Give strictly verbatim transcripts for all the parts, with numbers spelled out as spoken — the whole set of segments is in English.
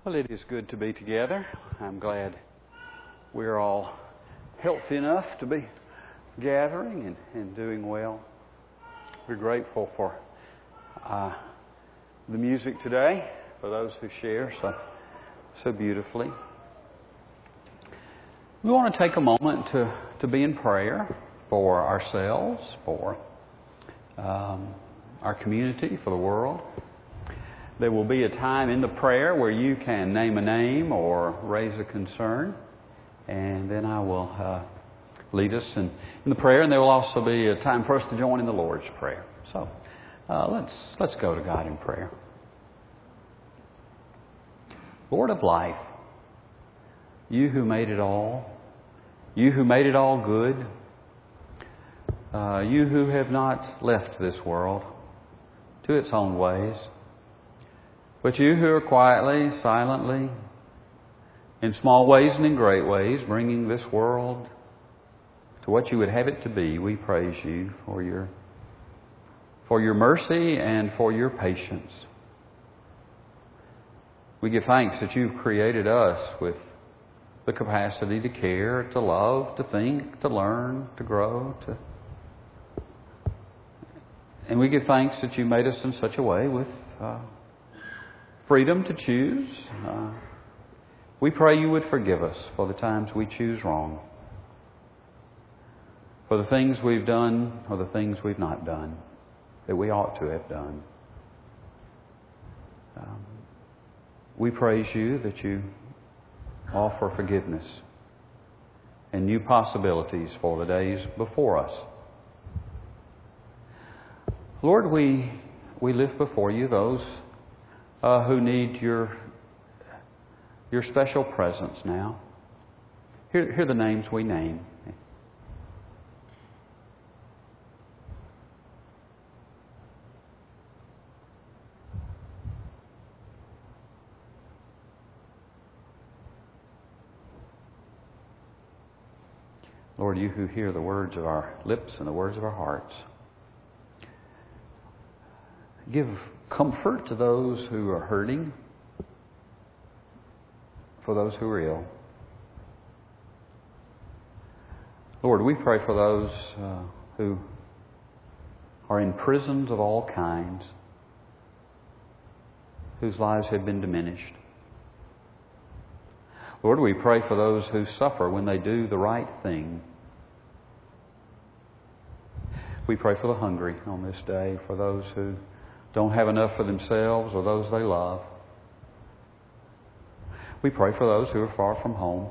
Well, it is good to be together. I'm glad we're all healthy enough to be gathering and, and doing well. We're grateful for uh, the music today, for those who share so, so beautifully. We want to take a moment to, to be in prayer for ourselves, for um, our community, for the world. There will be a time in the prayer where you can name a name or raise a concern. And then I will uh, lead us in, in the prayer. And there will also be a time for us to join in the Lord's Prayer. So uh, let's, let's go to God in prayer. Lord of life, you who made it all, you who made it all good, uh, you who have not left this world to its own ways, but you who are quietly, silently, in small ways and in great ways, bringing this world to what you would have it to be, we praise you for your, for your mercy and for your patience. We give thanks that you've created us with the capacity to care, to love, to think, to learn, to grow, to... And we give thanks that you made us in such a way with... Uh, freedom to choose. Uh, we pray you would forgive us for the times we choose wrong, for the things we've done or the things we've not done that we ought to have done. Um, we praise you that you offer forgiveness and new possibilities for the days before us. Lord, we we lift before you those Uh, who need your your special presence now. Here, here are the names we name. Lord, you who hear the words of our lips and the words of our hearts, give comfort to those who are hurting, for those who are ill. Lord, we pray for those uh, who are in prisons of all kinds, whose lives have been diminished. Lord, we pray for those who suffer when they do the right thing. We pray for the hungry on this day, for those who don't have enough for themselves or those they love. We pray for those who are far from home,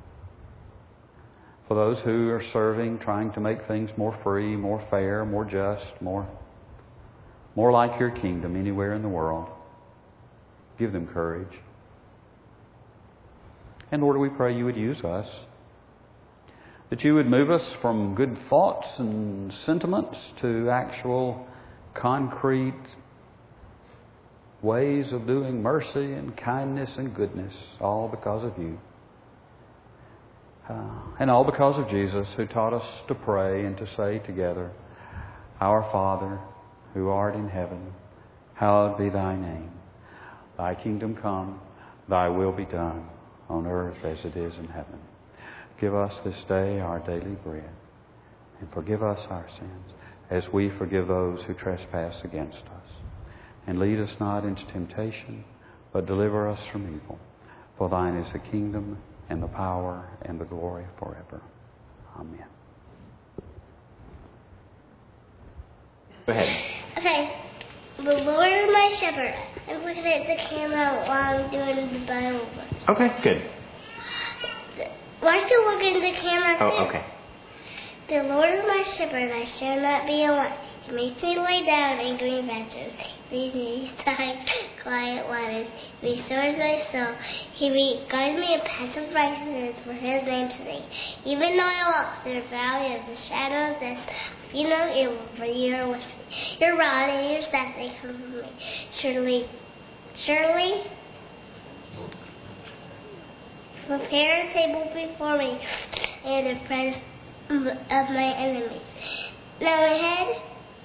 for those who are serving, trying to make things more free, more fair, more just, more, more like your kingdom anywhere in the world. Give them courage. And Lord, we pray you would use us, that you would move us from good thoughts and sentiments to actual concrete ways of doing mercy and kindness and goodness, all because of you. Uh, and all because of Jesus, who taught us to pray and to say together, Our Father, who art in heaven, hallowed be thy name. Thy kingdom come, thy will be done, on earth as it is in heaven. Give us this day our daily bread, and forgive us our sins, as we forgive those who trespass against us. And lead us not into temptation, but deliver us from evil. For thine is the kingdom, and the power, and the glory forever. Amen. Go ahead. Okay. The Lord is my shepherd. I'm looking at the camera while I'm doing the Bible verse. Okay, good. Why are you looking at the camera too? Oh, okay. The Lord is my shepherd, I shall not be alone. He makes me lay down in green pastures. He leads me beside quiet waters. He restores my soul. He guides me in paths of righteousness for his name's sake. Even though I walk through the valley of the shadow of death, you know it will for you are with me. Your rod and your staff, they comfort me. Surely, surely, prepare a table before me in the presence of my enemies. Now my head,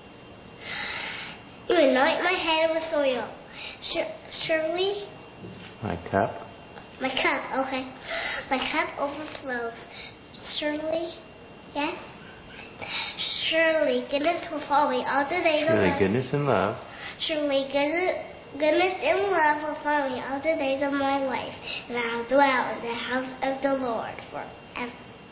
you anoint my head with oil. Surely My cup. My cup, okay. My cup overflows. Surely, yes? Surely goodness will follow me all the days of Surely my life. goodness and love. Surely goodness, goodness and love will follow me all the days of my life, and I'll dwell in the house of the Lord forever.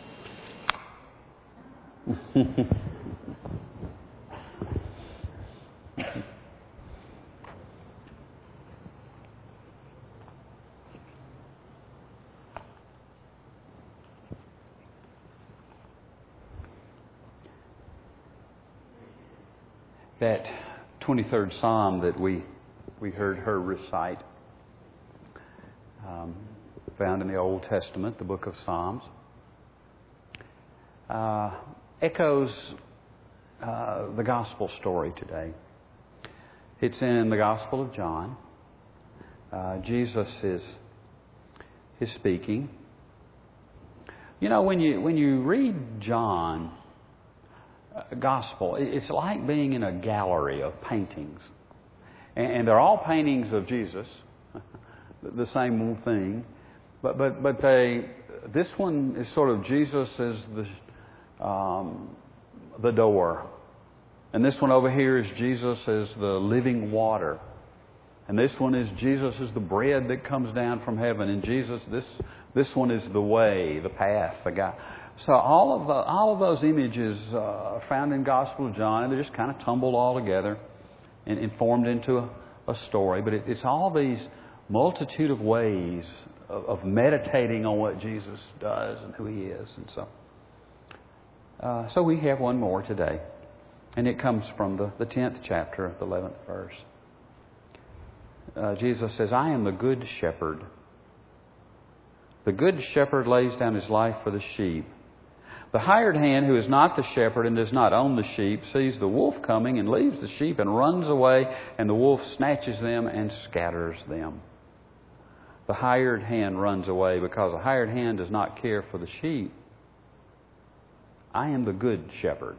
That twenty-third Psalm that we we heard her recite, um, found in the Old Testament, the book of Psalms, uh, echoes uh, the gospel story today. It's in the Gospel of John. Uh, Jesus is is speaking. You know, when you when you read John Gospel, it's like being in a gallery of paintings. And they're all paintings of Jesus, the same thing. But but but they this one is sort of Jesus as the um, the door. And this one over here is Jesus as the living water. And this one is Jesus as the bread that comes down from heaven. And Jesus, this this one is the way, the path, the guy. So all of the, all of those images uh, are found in Gospel of John, and they're just kind of tumbled all together and, and formed into a, a story. But it, it's all these multitude of ways of, of meditating on what Jesus does and who He is. And so, uh, so we have one more today, and it comes from the, the tenth chapter, the eleventh verse. Uh, Jesus says, "I am the good shepherd. The good shepherd lays down his life for the sheep. The hired hand, who is not the shepherd and does not own the sheep, sees the wolf coming and leaves the sheep and runs away, and the wolf snatches them and scatters them. The hired hand runs away because the hired hand does not care for the sheep. I am the good shepherd.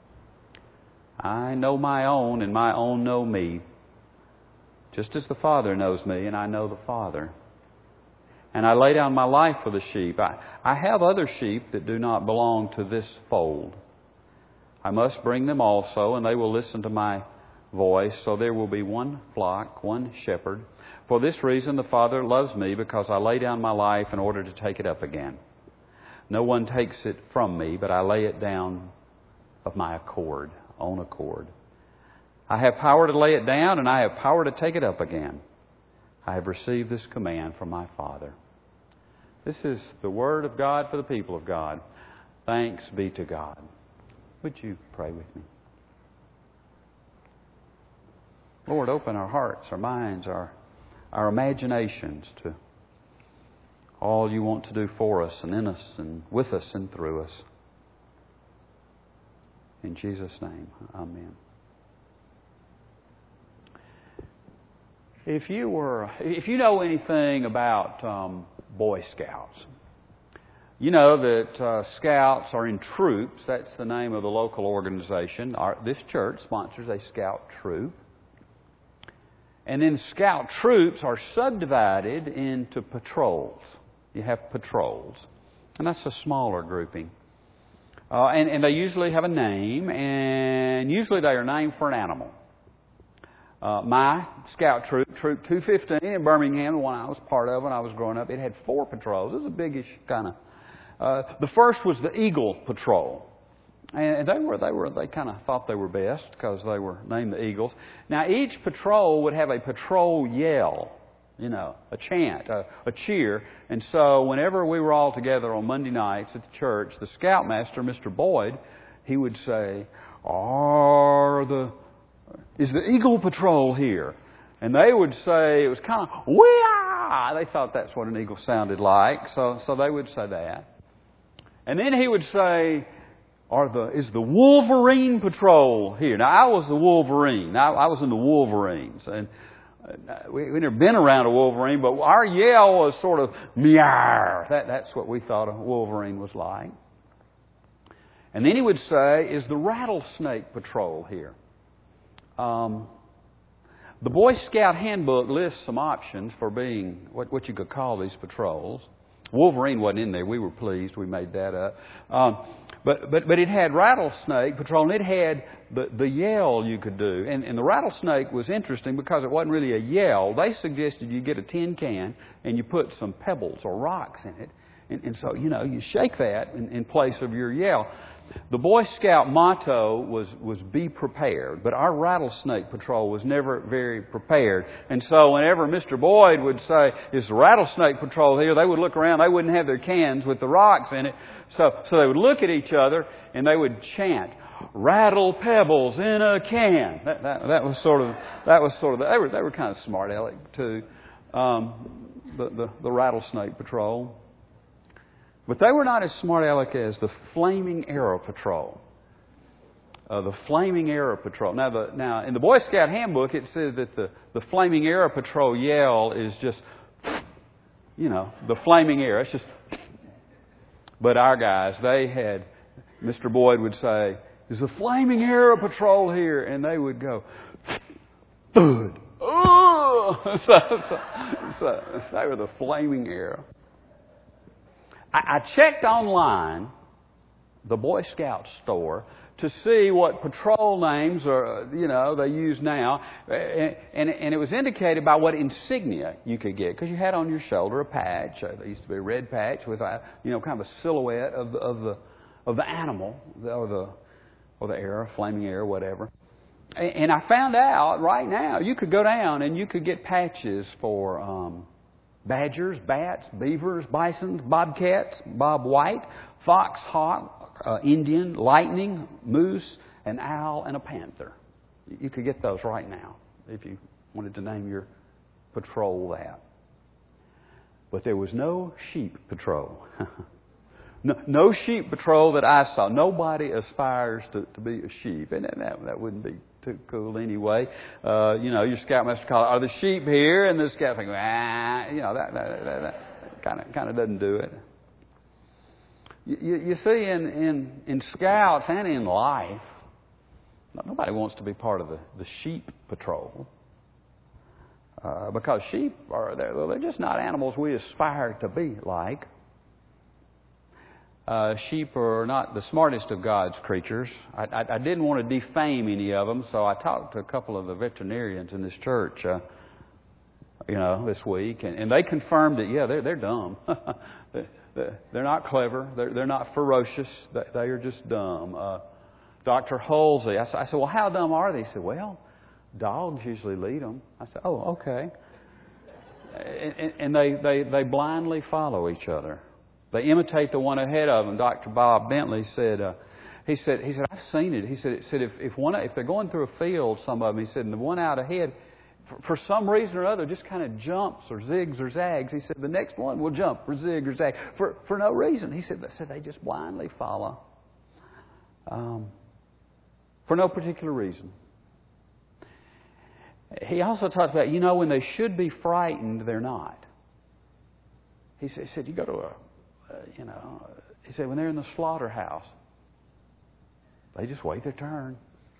I know my own, and my own know me, just as the Father knows me, and I know the Father. And I lay down my life for the sheep. I, I have other sheep that do not belong to this fold. I must bring them also, and they will listen to my voice. So there will be one flock, one shepherd. For this reason the Father loves me, because I lay down my life in order to take it up again. No one takes it from me, but I lay it down of my accord, own accord. I have power to lay it down, and I have power to take it up again. I have received this command from my Father." This is the Word of God for the people of God. Thanks be to God. Would you pray with me? Lord, open our hearts, our minds, our, our imaginations to all You want to do for us and in us and with us and through us. In Jesus' name, amen. If you were, if you know anything about um, Boy Scouts, you know that uh, Scouts are in troops. That's the name of the local organization. Our, this church sponsors a Scout troop. And then Scout troops are subdivided into patrols. You have patrols. And that's a smaller grouping. Uh, and, and they usually have a name, and usually they are named for an animal. Uh, my Scout troop, Troop two fifteen in Birmingham, the one I was part of when I was growing up, it had four patrols. It was a biggish kind of. Uh, the first was the Eagle Patrol, and they were they were they kind of thought they were best because they were named the Eagles. Now each patrol would have a patrol yell, you know, a chant, a, a cheer, and so whenever we were all together on Monday nights at the church, the Scoutmaster, Mister Boyd, he would say, "Are the Is the Eagle Patrol here?" And they would say, it was kind of, "Wee-ah!" They thought that's what an eagle sounded like, so so they would say that. And then he would say, "Are the is the Wolverine Patrol here?" Now, I was the Wolverine. I, I was in the Wolverines. And we, we'd never been around a Wolverine, but our yell was sort of, meow. That, that's what we thought a Wolverine was like. And then he would say, "Is the Rattlesnake Patrol here?" Um, The Boy Scout Handbook lists some options for being what, what you could call these patrols. Wolverine wasn't in there. We were pleased. We made that up. Um, but, but, but it had rattlesnake patrol, and it had the, the yell you could do. And, and the rattlesnake was interesting because it wasn't really a yell. They suggested you get a tin can and you put some pebbles or rocks in it. And, and so, you know, you shake that in, in place of your yell. The Boy Scout motto was, was be prepared, but our rattlesnake patrol was never very prepared. And so whenever Mister Boyd would say, is the rattlesnake patrol here, they would look around, they wouldn't have their cans with the rocks in it. So, so they would look at each other and they would chant, rattle pebbles in a can. That, that, that was sort of, that was sort of, they were, they were kind of smart aleck too, um, the, the, the rattlesnake patrol. But they were not as smart aleck as the Flaming Arrow Patrol. Uh, the Flaming Arrow Patrol. Now, the, now, in the Boy Scout Handbook, it says that the, the Flaming Arrow Patrol yell is just, you know, the flaming arrow. It's just. But our guys, they had, Mister Boyd would say, "Is the Flaming Arrow Patrol here?" And they would go, thud. Oh! so, so, so they were the Flaming Arrow. I checked online, the Boy Scout store, to see what patrol names are, you know, they use now. And, and it was indicated by what insignia you could get. Because you had on your shoulder a patch. There used to be a red patch with a, you know, kind of a silhouette of the, of the, of the animal, or the, or the arrow, flaming arrow, whatever. And I found out right now, you could go down and you could get patches for Um, badgers, bats, beavers, bisons, bobcats, bobwhite, fox, hawk, uh, Indian, lightning, moose, an owl, and a panther. You could get those right now if you wanted to name your patrol that. But there was no sheep patrol. no, no sheep patrol that I saw. Nobody aspires to, to be a sheep. And that, that wouldn't be too cool anyway. Uh, you know, your scoutmaster calls, "Are the sheep here?" And the scout's like, "Ah," you know, that that, that, that kind of kind of doesn't do it. You, you see, in, in in scouts and in life, nobody wants to be part of the, the sheep patrol uh, because sheep are they're, they're just not animals we aspire to be like. Uh, sheep are not the smartest of God's creatures. I, I, I didn't want to defame any of them, so I talked to a couple of the veterinarians in this church, uh, you know, this week, and, and they confirmed that, yeah, they're, they're dumb. They're not clever. They're, they're not ferocious. They are just dumb. Uh, Doctor Halsey, I said, I said, well, how dumb are they? He said, well, dogs usually lead them. I said, oh, okay. And, and they, they, they blindly follow each other. They imitate the one ahead of them. Doctor Bob Bentley said, uh, he said, he said, I've seen it. He said, it said if, if one, if they're going through a field, some of them, he said, and the one out ahead, for, for some reason or other, just kind of jumps or zigs or zags. He said, the next one will jump or zig or zag for, for no reason. He said, they said they just blindly follow. Um, for no particular reason. He also talked about, you know, when they should be frightened, they're not. He said, he said you go to a, uh, you know, he said when they're in the slaughterhouse, they just wait their turn.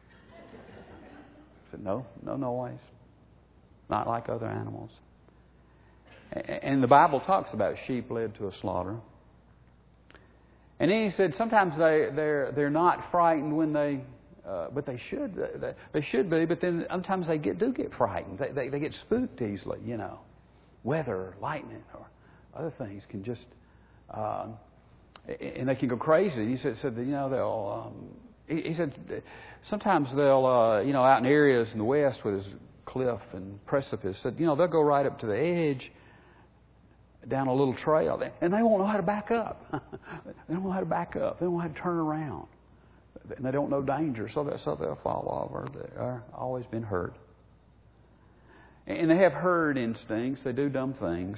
He said, no, no noise. Not like other animals. And the Bible talks about sheep led to a slaughter. And then he said sometimes they, they're, they're not frightened when they, uh, but they should, they, they should be, but then sometimes they get, do get frightened. They, they, they get spooked easily, you know. Weather, lightning, or other things can just, um, and they can go crazy. He said, said that, you know, they'll, um, he, he said sometimes they'll, uh, you know, out in areas in the West where there's cliff and precipice, said, you know, they'll go right up to the edge down a little trail, and they won't know how to back up. They don't know how to back up. They don't know how to turn around. And they don't know danger, so, that, so they'll fall over. They've always been hurt. And they have herd instincts. They do dumb things.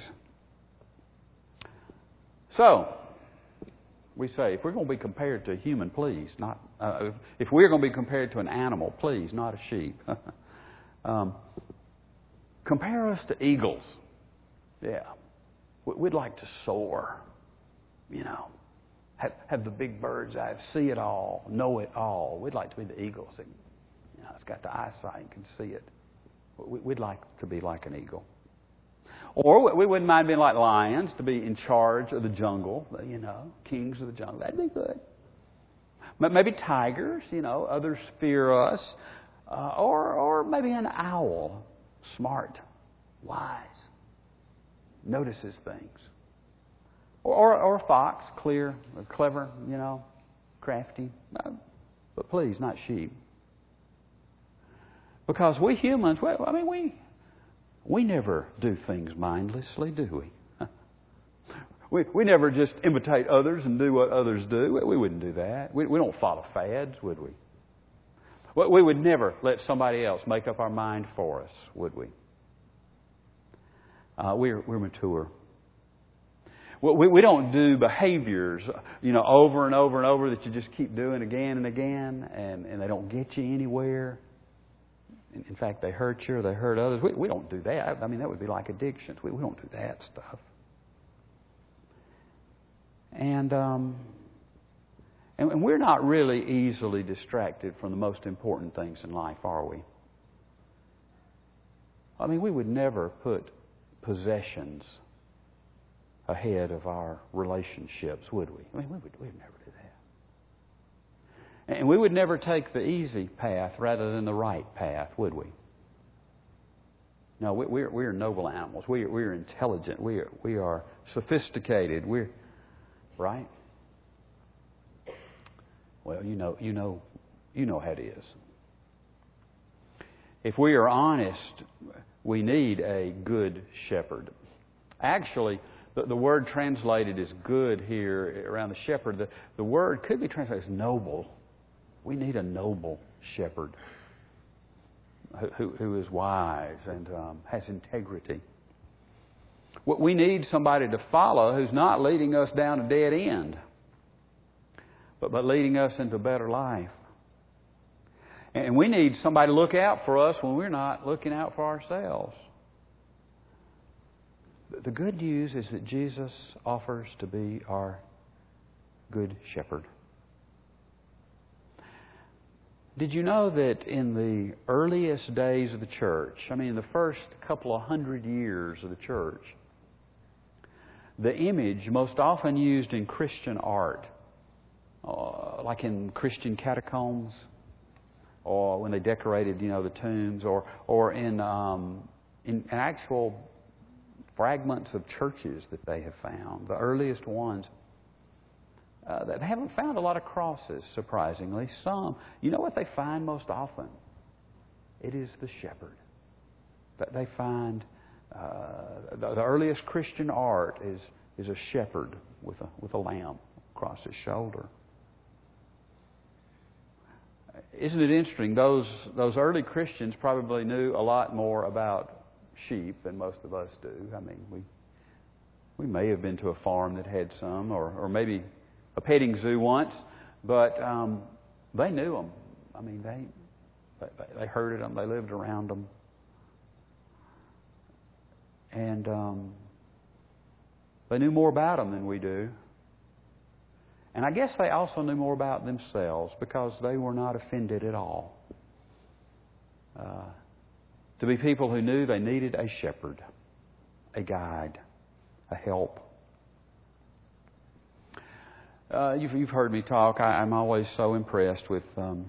So, we say, if we're going to be compared to a human, please, not, uh, if we're going to be compared to an animal, please, not a sheep. um, compare us to eagles. Yeah. We'd like to soar, you know, have, have the big bird's eye, see it all, know it all. We'd like to be the eagles. That, you know, it's got the eyesight and can see it. We'd like to be like an eagle. Or we wouldn't mind being like lions, to be in charge of the jungle, you know, kings of the jungle. That'd be good. Maybe tigers, you know, others fear us. Uh, or, or maybe an owl, smart, wise, notices things. Or, or, or a fox, clear, clever, you know, crafty. But please, not sheep. Because we humans, well, I mean, we we never do things mindlessly, do we? we we never just imitate others and do what others do. We, we wouldn't do that. We, we don't follow fads, would we? We would never let somebody else make up our mind for us, would we? Uh, we're we're mature. We we don't do behaviors, you know, over and over and over that you just keep doing again and again, and, and they don't get you anywhere. In fact, they hurt you or they hurt others. We, we don't do that. I mean, that would be like addictions. We, we don't do that stuff. And, um, and and we're not really easily distracted from the most important things in life, are we? I mean, we would never put possessions ahead of our relationships, would we? I mean, we would, we would never do that. And we would never take the easy path rather than the right path, would we? No, we, we're, we're noble animals. We are, we're intelligent. We are, we are sophisticated. We're, right? Well, you know, you know, you know how it is. If we are honest, we need a good shepherd. Actually, the, the word translated as good here around the shepherd, the, the word could be translated as noble. We need a noble shepherd who, who is wise and um, has integrity. We need somebody to follow who's not leading us down a dead end, but, but leading us into a better life. And we need somebody to look out for us when we're not looking out for ourselves. The good news is that Jesus offers to be our good shepherd. Did you know that in the earliest days of the church, I mean, the first couple of hundred years of the church, the image most often used in Christian art, uh, like in Christian catacombs, or when they decorated, you know, the tombs, or or in um, in actual fragments of churches that they have found, the earliest ones. Uh, they haven't found a lot of crosses, surprisingly. Some, you know what they find most often? It is the shepherd. That they find uh, the, the earliest Christian art is is a shepherd with a with a lamb across his shoulder. Isn't it interesting? Those those early Christians probably knew a lot more about sheep than most of us do. I mean, we we may have been to a farm that had some, or or maybe a petting zoo once, but um, they knew them. I mean, they, they they herded them. They lived around them, and um, they knew more about them than we do. And I guess they also knew more about themselves because they were not offended at all. Uh, to be people who knew they needed a shepherd, a guide, a help. Uh, you've, you've heard me talk. I, I'm always so impressed with um,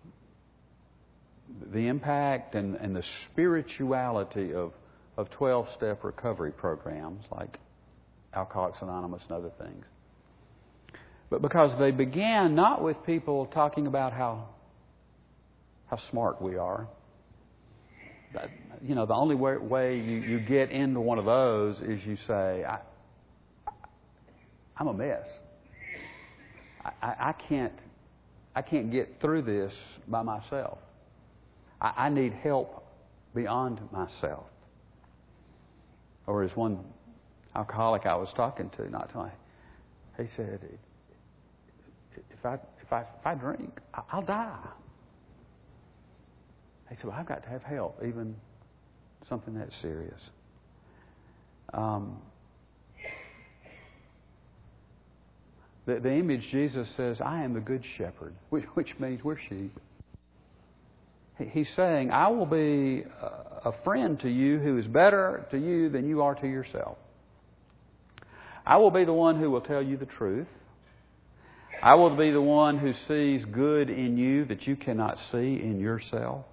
the impact and, and the spirituality of, of twelve-step recovery programs like Alcoholics Anonymous and other things. But because they began not with people talking about how how smart we are. That, you know, the only way, way you, you get into one of those is you say, I, I'm a mess. I, I can't I can't get through this by myself. I, I need help beyond myself. Or as one alcoholic I was talking to not too long, he said, if I if I if I drink, I'll die. He said, well, I've got to have help, even something that serious. Um, The, the image, Jesus says, I am the good shepherd, which, which means we're sheep. He, he's saying, I will be a friend to you who is better to you than you are to yourself. I will be the one who will tell you the truth. I will be the one who sees good in you that you cannot see in yourself.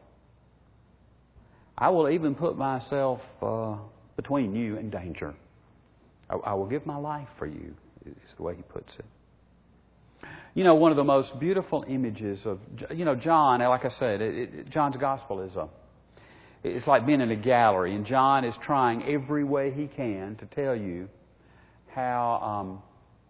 I will even put myself uh, between you and danger. I, I will give my life for you, is the way he puts it. You know, one of the most beautiful images of, you know, John, like I said, it, it, John's gospel is a, it's like being in a gallery, and John is trying every way he can to tell you how um,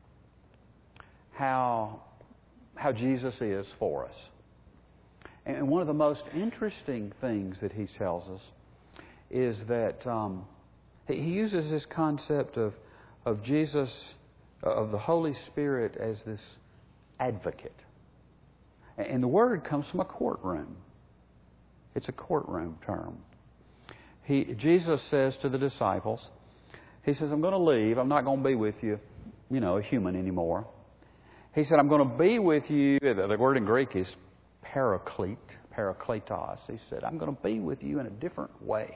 how how Jesus is for us. And one of the most interesting things that he tells us is that um, he uses this concept of of Jesus, of the Holy Spirit as this advocate. And the word comes from a courtroom. It's a courtroom term. He, Jesus says to the disciples, he says, I'm going to leave. I'm not going to be with you, you know, a human anymore. He said, I'm going to be with you. The word in Greek is paraclete, parakletos. He said, I'm going to be with you in a different way.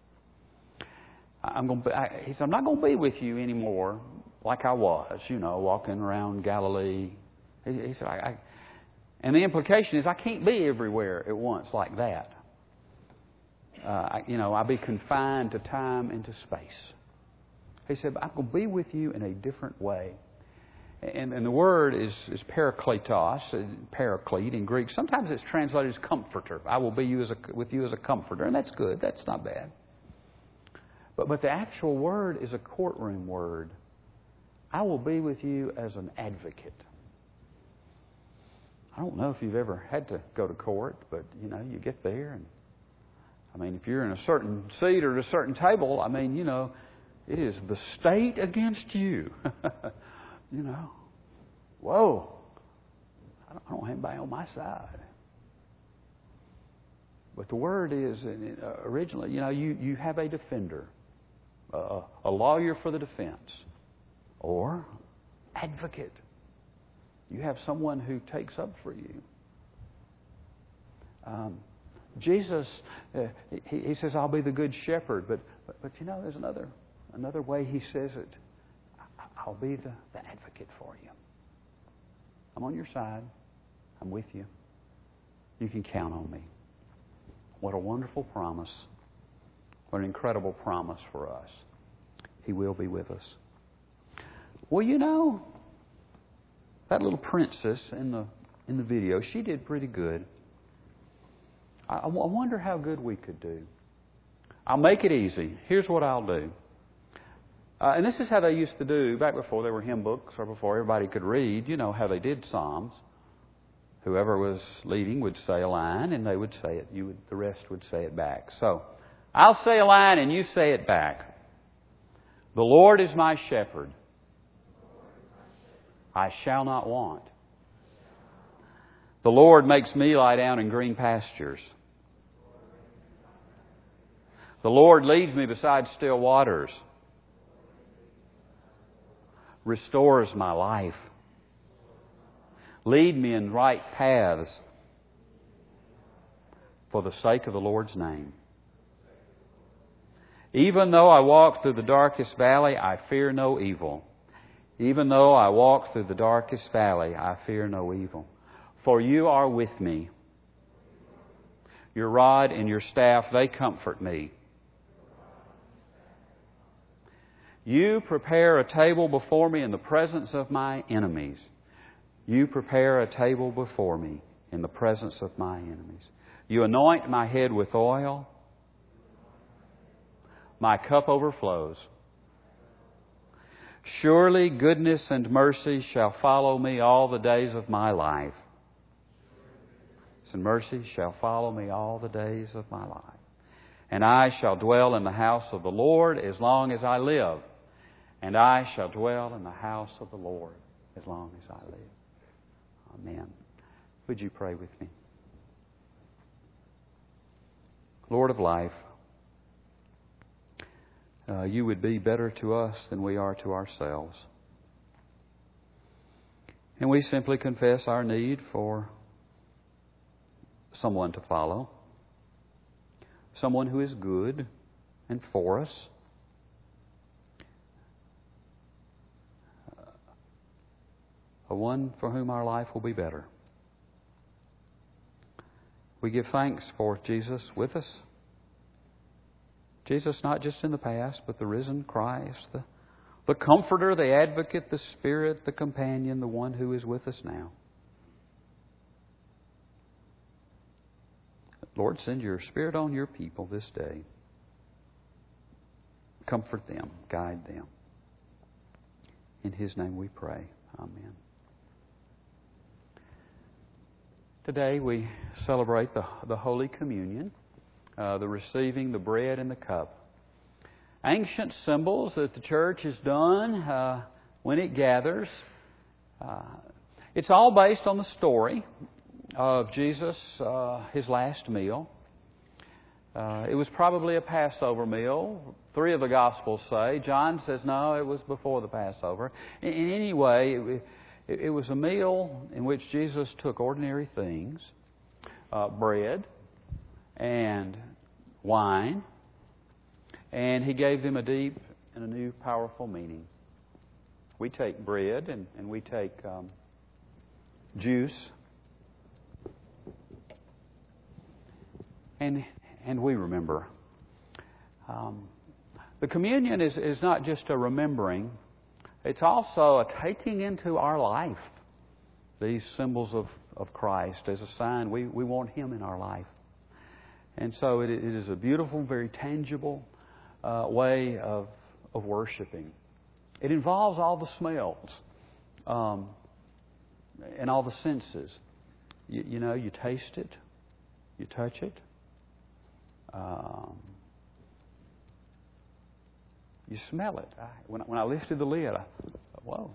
I'm going to be, I, he said, I'm not going to be with you anymore like I was, you know, walking around Galilee. He, he said, I, I, and the implication is I can't be everywhere at once like that. Uh, I, you know, I'll be confined to time and to space. He said, I'm going to be with you in a different way. And, and the word is, is parakletos, paraclete in Greek. Sometimes it's translated as comforter. I will be you as a, with you as a comforter. And that's good. That's not bad. But, but the actual word is a courtroom word. I will be with you as an advocate. I don't know if you've ever had to go to court, but, you know, you get there and, I mean, if you're in a certain seat or at a certain table, I mean, you know, it is the state against you. You know, whoa, I don't, I don't have anybody on my side. But the word is, uh, originally, you know, you, you have a defender, uh, a lawyer for the defense, or advocate. You have someone who takes up for you. Um, Jesus, uh, he, he says, I'll be the good shepherd. But, but, but you know, there's another another way he says it. I'll be the, the advocate for you. I'm on your side. I'm with you. You can count on me. What a wonderful promise. What an incredible promise for us. He will be with us. Well, you know, that little princess in the in the video, she did pretty good. I, I wonder how good we could do. I'll make it easy. Here's what I'll do. Uh, and this is how they used to do back before there were hymn books or before everybody could read. You know how they did Psalms. Whoever was leading would say a line, and they would say it. You would, the rest would say it back. So, I'll say a line, and you say it back. The Lord is my shepherd. I shall not want. The Lord makes me lie down in green pastures. The Lord leads me beside still waters. Restores my life. Lead me in right paths for the sake of the Lord's name. Even though I walk through the darkest valley, I fear no evil. Even though I walk through the darkest valley, I fear no evil. For you are with me. Your rod and your staff, they comfort me. You prepare a table before me in the presence of my enemies. You prepare a table before me in the presence of my enemies. You anoint my head with oil. My cup overflows. Surely goodness and mercy shall follow me all the days of my life. And mercy shall follow me all the days of my life. And I shall dwell in the house of the Lord as long as I live. And I shall dwell in the house of the Lord as long as I live. Amen. Would you pray with me? Lord of life, uh, you would be better to us than we are to ourselves. And we simply confess our need for someone to follow, someone who is good and for us. A one for whom our life will be better. We give thanks for Jesus with us. Jesus not just in the past, but the risen Christ, the, the Comforter, the Advocate, the Spirit, the Companion, the one who is with us now. Lord, send your Spirit on your people this day. Comfort them, guide them. In His name we pray. Amen. Today we celebrate the, the Holy Communion, uh, the receiving the bread and the cup. Ancient symbols that the Church has done uh, when it gathers. Uh, it's all based on the story of Jesus, uh, His last meal. Uh, it was probably a Passover meal. Three of the Gospels say. John says, no, it was before the Passover. In, in any way, it, it, it was a meal in which Jesus took ordinary things, uh, bread and wine, and He gave them a deep and a new powerful meaning. We take bread and, and we take um, juice, and and we remember. Um, the communion is, is not just a remembering, it's also a taking into our life these symbols of, of Christ as a sign we, we want Him in our life. And so it, it is a beautiful, very tangible uh, way of, of worshiping. It involves all the smells um, and all the senses. You, you know, you taste it, you touch it. Um, you smell it. I, when, when I lifted the lid, I thought, whoa.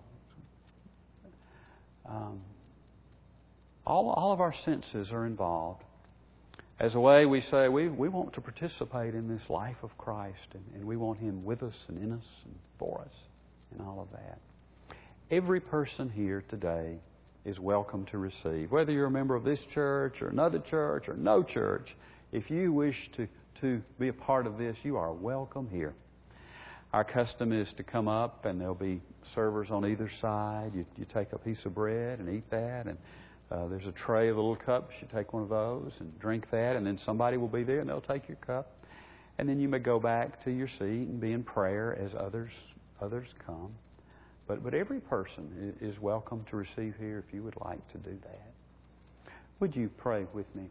Um, all, all of our senses are involved. As a way we say, we, we want to participate in this life of Christ, and, and we want Him with us and in us and for us and all of that. Every person here today is welcome to receive. Whether you're a member of this church or another church or no church, if you wish to, to be a part of this, you are welcome here. Our custom is to come up, and there'll be servers on either side. You, you take a piece of bread and eat that, and uh, there's a tray of little cups. You take one of those and drink that, and then somebody will be there, and they'll take your cup. And then you may go back to your seat and be in prayer as others others come. But, but every person is welcome to receive here if you would like to do that. Would you pray with me?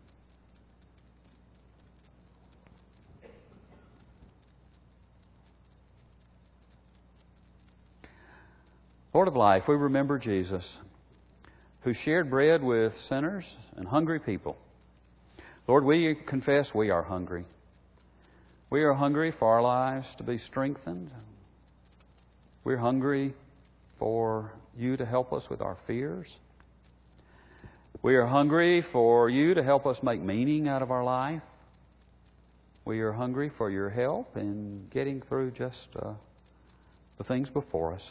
Lord of life, we remember Jesus, who shared bread with sinners and hungry people. Lord, we confess we are hungry. We are hungry for our lives to be strengthened. We're hungry for You to help us with our fears. We are hungry for You to help us make meaning out of our life. We are hungry for Your help in getting through just uh, the things before us.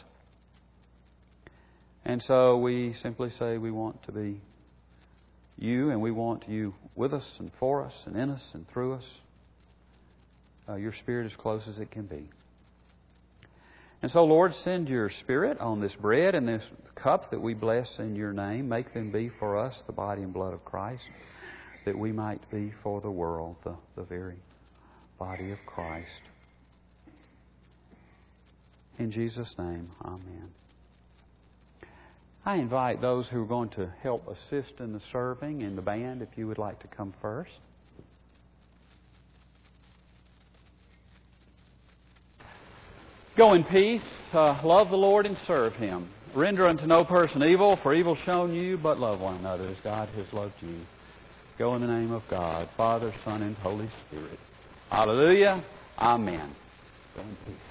And so we simply say we want to be You, and we want You with us and for us and in us and through us. Uh, your Spirit as close as it can be. And so, Lord, send Your Spirit on this bread and this cup that we bless in Your name. Make them be for us the body and blood of Christ, that we might be for the world the, the very body of Christ. In Jesus' name, amen. I invite those who are going to help assist in the serving and the band, if you would like to come first. Go in peace, uh, love the Lord and serve Him. Render unto no person evil, for evil shown you, but love one another as God has loved you. Go in the name of God, Father, Son, and Holy Spirit. Hallelujah. Amen. Go in peace.